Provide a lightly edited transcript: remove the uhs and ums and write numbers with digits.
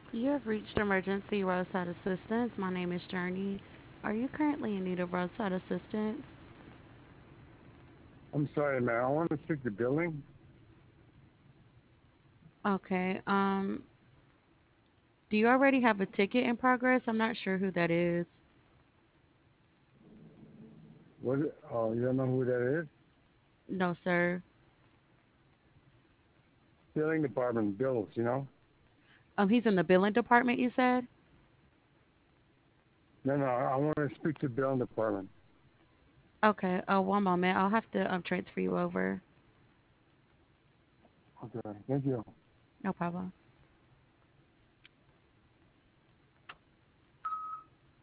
You have reached emergency roadside assistance. My name is Journey. Are you currently in need of roadside assistance? I'm sorry, man. I want to speak to billing. Okay. Do you already have a ticket in progress? I'm not sure who that is. What? Oh, you don't know who that is? No, sir. Billing department bills. He's in the billing department, you said? No, no. I want to speak to billing department. Okay. One moment. I'll have to transfer you over. Okay. Thank you. No problem.